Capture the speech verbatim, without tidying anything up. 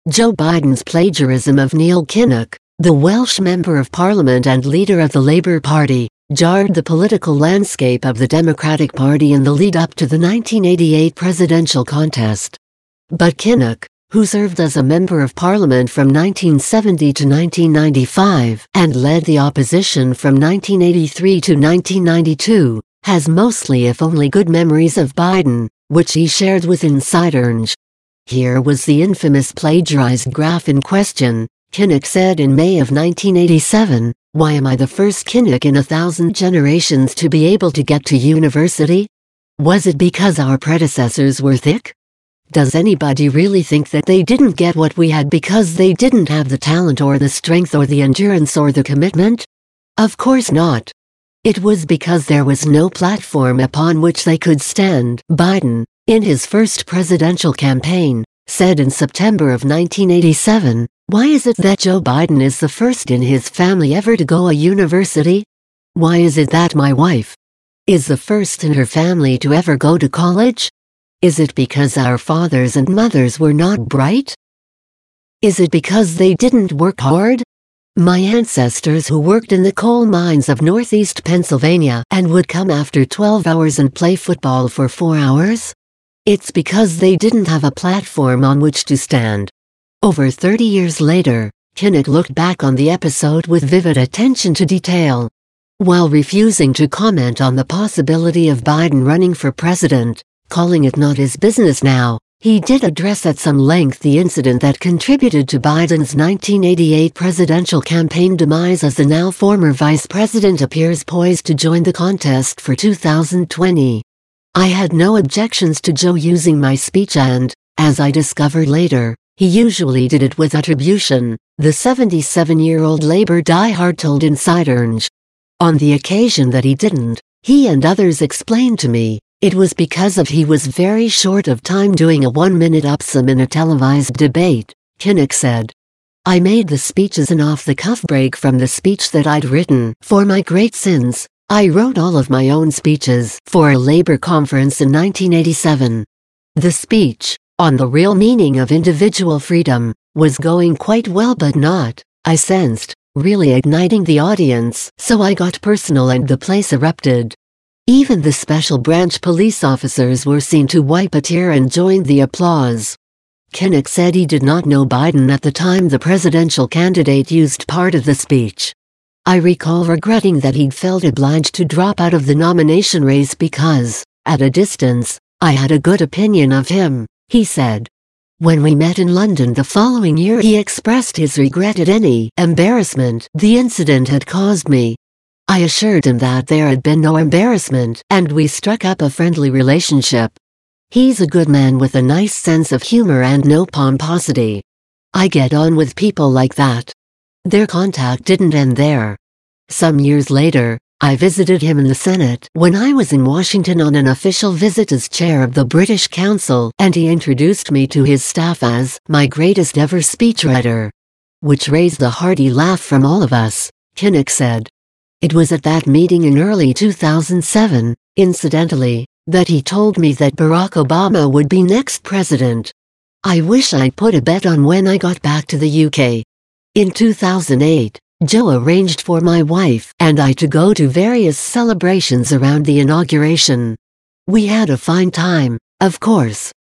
Joe Biden's plagiarism of Neil Kinnock, the Welsh Member of Parliament and leader of the Labour Party, jarred the political landscape of the Democratic Party in the lead-up to the nineteen eighty-eight presidential contest. But Kinnock, who served as a Member of Parliament from nineteen seventy to nineteen ninety-five and led the opposition from nineteen eighty-three to nineteen ninety-two, has mostly if only good memories of Biden, which he shared with InsiderNJ. Here was the infamous plagiarized graph in question. Kinnock said in May of nineteen eighty-seven, "Why am I the first Kinnock in a thousand generations to be able to get to university? Was it because our predecessors were thick? Does anybody really think that they didn't get what we had because they didn't have the talent or the strength or the endurance or the commitment? Of course not. It was because there was no platform upon which they could stand." Biden, in his first presidential campaign, said in September of nineteen eighty-seven, "Why is it that Joe Biden is the first in his family ever to go a university? Why is it that my wife is the first in her family to ever go to college? Is it because our fathers and mothers were not bright? Is it because they didn't work hard? My ancestors who worked in the coal mines of northeast Pennsylvania and would come after twelve hours and play football for four hours? It's because they didn't have a platform on which to stand." Over thirty years later, Kinnock looked back on the episode with vivid attention to detail. While refusing to comment on the possibility of Biden running for president, calling it not his business now, he did address at some length the incident that contributed to Biden's nineteen eighty-eight presidential campaign demise as the now former vice president appears poised to join the contest for two thousand twenty. "I had no objections to Joe using my speech and, as I discovered later, he usually did it with attribution," the seventy-seven-year-old Labour diehard told InsiderNJ. "On the occasion that he didn't, he and others explained to me, it was because of he was very short of time doing a one-minute upsum in a televised debate," Kinnock said. "I made the speech as an off-the-cuff break from the speech that I'd written. For my great sins, I wrote all of my own speeches for a Labour conference in nineteen eighty-seven. The speech, on the real meaning of individual freedom, was going quite well but not, I sensed, really igniting the audience, so I got personal and the place erupted. Even the special branch police officers were seen to wipe a tear and joined the applause." Kinnock said he did not know Biden at the time the presidential candidate used part of the speech. "I recall regretting that he'd felt obliged to drop out of the nomination race because, at a distance, I had a good opinion of him," he said. When we met in London the following year, he expressed his regret at any embarrassment the incident had caused me. I assured him that there had been no embarrassment, and we struck up a friendly relationship. He's a good man with a nice sense of humor and no pomposity. I get on with people like that. Their contact didn't end there. Some years later, I visited him in the Senate when I was in Washington on an official visit as chair of the British Council, and he introduced me to his staff as my greatest ever speechwriter, which raised a hearty laugh from all of us, Kinnock said. It was at that meeting in early two thousand seven, incidentally, that he told me that Barack Obama would be next president. I wish I'd put a bet on when I got back to the U K. In two thousand eight, Joe arranged for my wife and I to go to various celebrations around the inauguration. We had a fine time, of course.